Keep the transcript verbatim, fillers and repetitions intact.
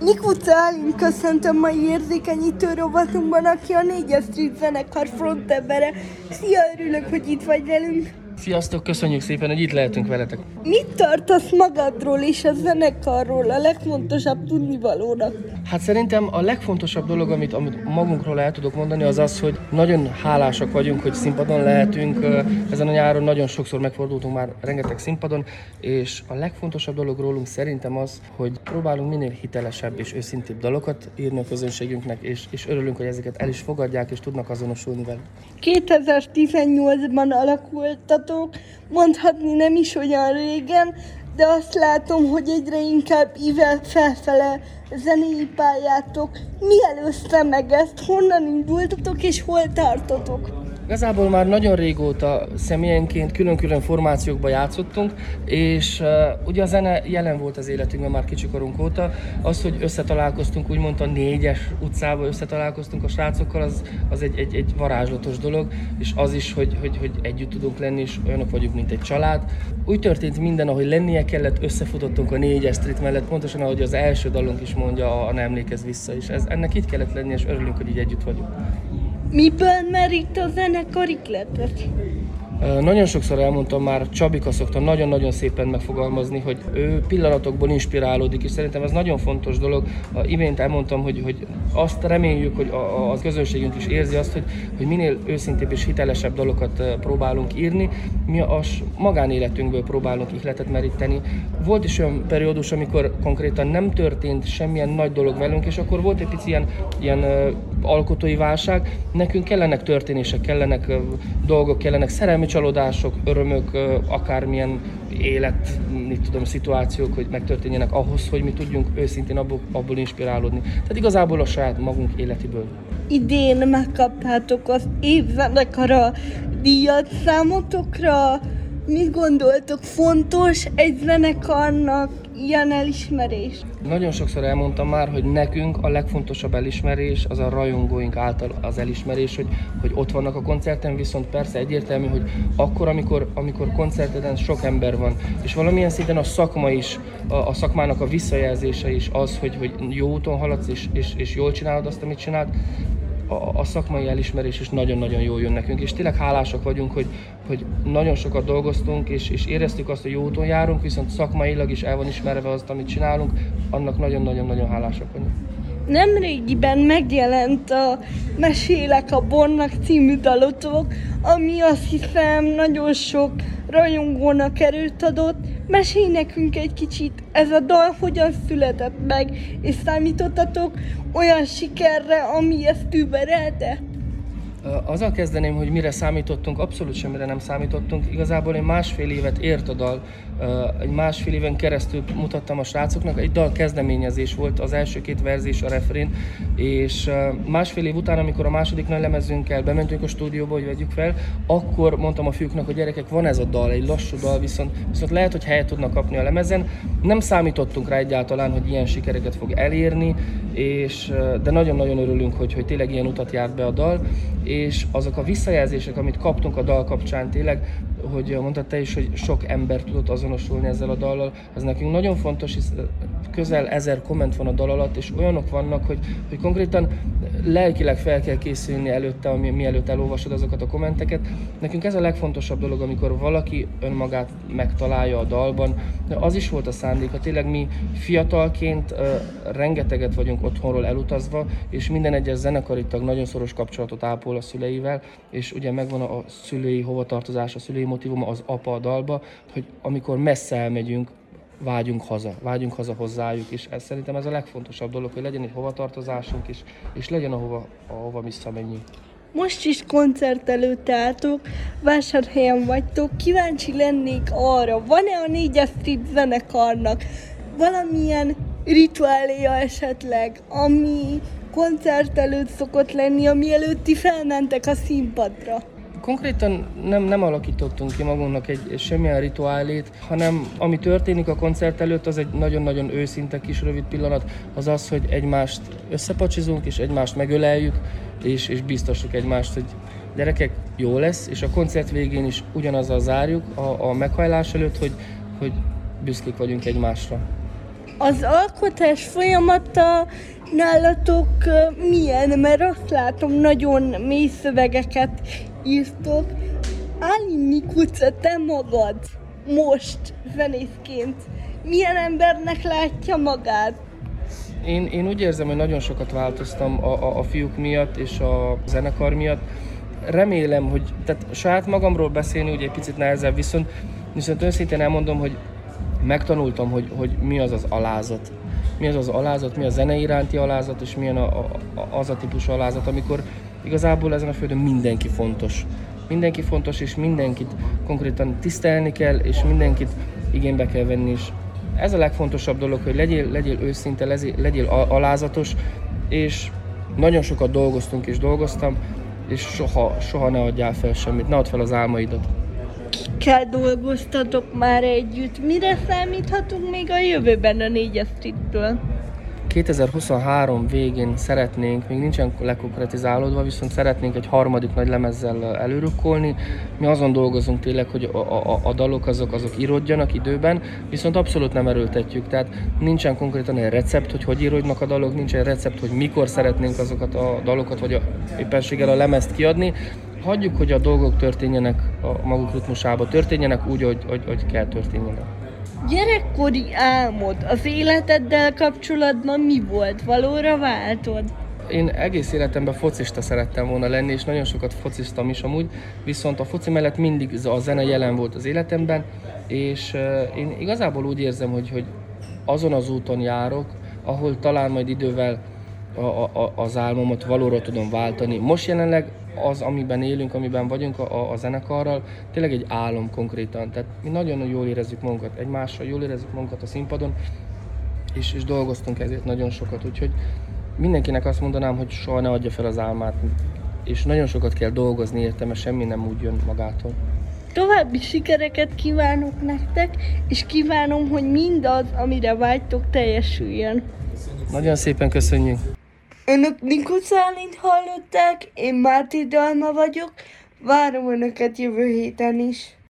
Nikutálin köszöntöm mai érzékenyítő rovatunkban, aki a négyes Street zenekar frontembere. Szia, örülök, hogy itt vagy velünk. Sziasztok, köszönjük szépen, hogy itt lehetünk veletek. Mit tartasz magadról és a zenekarról a legfontosabb tudnivalónak? Hát szerintem a legfontosabb dolog, amit, amit magunkról el tudok mondani, az az, hogy nagyon hálásak vagyunk, hogy színpadon lehetünk. Ezen a nyáron nagyon sokszor megfordultunk már rengeteg színpadon, és a legfontosabb dolog rólunk szerintem az, hogy próbálunk minél hitelesebb és őszintébb dalokat írni a közönségünknek, és, és örülünk, hogy ezeket el is fogadják, és tudnak azonosulni vele. kétezer-tizennyolcban alakultatok, mondhatni nem is olyan régen, de azt látom, hogy egyre inkább ível felfele zenei pályátok. Mi előzte meg ezt? Honnan indultatok és hol tartotok? Igazából már nagyon régóta személyenként külön-külön formációkban játszottunk, és uh, ugye a zene jelen volt az életünkben már kicsikorunk óta. Az, hogy összetalálkoztunk, úgymond a négyes utcában összetalálkoztunk a srácokkal, az, az egy, egy, egy varázslatos dolog, és az is, hogy, hogy, hogy együtt tudunk lenni, és olyanok vagyunk, mint egy család. Úgy történt minden, ahogy lennie kellett, összefutottunk a négyes Street mellett, pontosan ahogy az első dalunk is mondja, a Ne emlékezz vissza, és ez, ennek így kellett lenni, és örülünk, hogy így együtt vagyunk. Miből merít a zenekar ihletet? Nagyon sokszor elmondtam már, Csabika szokta nagyon-nagyon szépen megfogalmazni, hogy ő pillanatokból inspirálódik, és szerintem ez nagyon fontos dolog. Imént elmondtam, hogy, hogy azt reméljük, hogy a, a közönségünk is érzi azt, hogy, hogy minél őszintébb és hitelesebb dalokat próbálunk írni. Mi a magánéletünkből próbálunk ihletet meríteni. Volt is olyan periódus, amikor konkrétan nem történt semmilyen nagy dolog velünk, és akkor volt egy pici ilyen, ilyen uh, alkotói válság. Nekünk kellenek történések, kellenek uh, dolgok, kellenek szerelmi csalódások, örömök, uh, akármilyen élet, mit tudom, szituációk, hogy megtörténjenek ahhoz, hogy mi tudjunk őszintén abból, abból inspirálódni. Tehát igazából a saját magunk életiből. Idén megkaptátok az évzenekara díjat számotokra. Mit gondoltok, fontos egy zenekarnak ilyen elismerés? Nagyon sokszor elmondtam már, hogy nekünk a legfontosabb elismerés az a rajongóink által az elismerés, hogy, hogy ott vannak a koncerten, viszont persze egyértelmű, hogy akkor, amikor, amikor koncerteden sok ember van, és valamilyen szinten a szakma is, a, a szakmának a visszajelzése is az, hogy, hogy jó úton haladsz, és, és, és jól csinálod azt, amit csináld, A, a szakmai elismerés is nagyon-nagyon jól jön nekünk, és tényleg hálásak vagyunk, hogy, hogy nagyon sokat dolgoztunk, és, és éreztük azt, hogy jó úton járunk, viszont szakmailag is el van ismerve azt, amit csinálunk, annak nagyon-nagyon-nagyon hálásak vagyunk. Nemrégiben megjelent a Mesélek a Bornak című dalotok, ami azt hiszem nagyon sok rajongónak erőt adott. Mesélj nekünk egy kicsit, ez a dal hogyan született meg, és számítottatok olyan sikerre, ami ezt überelte? Azzal kezdeném, hogy mire számítottunk, abszolút semmire nem számítottunk. Igazából egy másfél évet ért a dal, egy másfél éven keresztül mutattam a srácoknak, egy dal kezdeményezés volt, az első két verzés, a refrén, és másfél év után, amikor a második nagy lemezünkkel bementünk a stúdióba, hogy vegyük fel, akkor mondtam a fiúknak, hogy gyerekek, van ez a dal, egy lassú dal, viszont, viszont lehet, hogy helyet tudnak kapni a lemezen. Nem számítottunk rá egyáltalán, hogy ilyen sikereket fog elérni, és, de nagyon-nagyon örülünk, hogy, hogy tényleg ilyen utat járt be a dal, és azok a visszajelzések, amit kaptunk a dal kapcsán tényleg, hogy mondtad te is, hogy sok ember tudott azonosulni ezzel a dallal, ez nekünk nagyon fontos, hisz közel ezer komment van a dal alatt, és olyanok vannak, hogy, hogy konkrétan lelkileg fel kell készülni előtte, ami, mielőtt elolvasod azokat a kommenteket. Nekünk ez a legfontosabb dolog, amikor valaki önmagát megtalálja a dalban. Az is volt a szándéka, tényleg mi fiatalként uh, rengeteget vagyunk otthonról elutazva, és minden egyes zenekari tag nagyon szoros kapcsolatot ápol a szüleivel, és ugye megvan a szülői hovatartozás, a szülői motívuma, az apa a dalba, hogy amikor messze elmegyünk, vágyunk haza, vágyunk haza hozzájuk, és ez, szerintem ez a legfontosabb dolog, hogy legyen egy hovatartozásunk is, és legyen ahova, ahova visszamenjünk. Most is koncert előtt álltok, vásárhelyen vagytok, kíváncsi lennék arra, van-e a négyes Street zenekarnak valamilyen rituáléja esetleg, ami koncert előtt szokott lenni, ami előtti felmentek a színpadra? Konkrétan nem, nem alakítottunk ki magunknak egy, egy semmilyen rituálét, hanem ami történik a koncert előtt, az egy nagyon-nagyon őszinte kis rövid pillanat, az az, hogy egymást összepacsizunk és egymást megöleljük, és, és biztosuk egymást, hogy gyerekek, jó lesz, és a koncert végén is ugyanazzal zárjuk a, a meghajlás előtt, hogy, hogy büszkék vagyunk egymásra. Az alkotás folyamata nálatok ö, milyen? Mert azt látom, nagyon mély szövegeket írtok. Áli Mikuca, te magad most zenészként milyen embernek látja magát? Én, én úgy érzem, hogy nagyon sokat változtam a, a, a fiúk miatt és a zenekar miatt. Remélem, hogy tehát saját magamról beszélni ugye egy picit nehezebb, viszont, viszont őszintén elmondom, hogy megtanultam, hogy, hogy mi az az alázat. Mi az az alázat, mi a zene iránti alázat, és milyen a, a, az a típusú alázat, amikor igazából ezen a földön mindenki fontos. Mindenki fontos, és mindenkit konkrétan tisztelni kell, és mindenkit igénybe kell venni is. Ez a legfontosabb dolog, hogy legyél, legyél őszinte, legyél, legyél alázatos, és nagyon sokat dolgoztunk és dolgoztam, és soha, soha ne adjál fel semmit, ne add fel az álmaidat. Kikkel dolgoztatok már együtt? Mire számíthatunk még a jövőben a négyes Streettől? kétezer-huszonhárom végén szeretnénk, még nincsen lekonkretizálódva, viszont szeretnénk egy harmadik nagy lemezzel előrukkolni. Mi azon dolgozunk tényleg, hogy a, a, a dalok azok, azok íródjanak időben, viszont abszolút nem erőltetjük. Tehát nincsen konkrétan egy recept, hogy hogy íródnak a dalok, nincsen recept, hogy mikor szeretnénk azokat a dalokat, vagy a, éppenséggel a lemezt kiadni. Hagyjuk, hogy a dolgok történjenek a maguk ritmusába, történjenek úgy, hogy, hogy, hogy kell történjenek. Gyerekkori álmod az életeddel kapcsolatban mi volt? Valóra váltod? Én egész életemben focista szerettem volna lenni, és nagyon sokat fociztam is amúgy, viszont a foci mellett mindig a zene jelen volt az életemben, és én igazából úgy érzem, hogy, hogy azon az úton járok, ahol talán majd idővel a, a, az álmomat valóra tudom váltani. Most jelenleg az, amiben élünk, amiben vagyunk a, a zenekarral, tényleg egy álom konkrétan. Tehát mi nagyon jól érezzük magunkat egymással, jól érezzük magunkat a színpadon, és, és dolgoztunk ezért nagyon sokat. Úgyhogy mindenkinek azt mondanám, hogy soha ne adja fel az álmát, és nagyon sokat kell dolgozni érte, mert semmi nem úgy jön magától. További sikereket kívánok nektek, és kívánom, hogy mindaz, amire vágytok, teljesüljön. Nagyon szépen köszönjük! Önök Mikuca Álint hallották, én Máté Dalma vagyok, várom Önöket jövő héten is.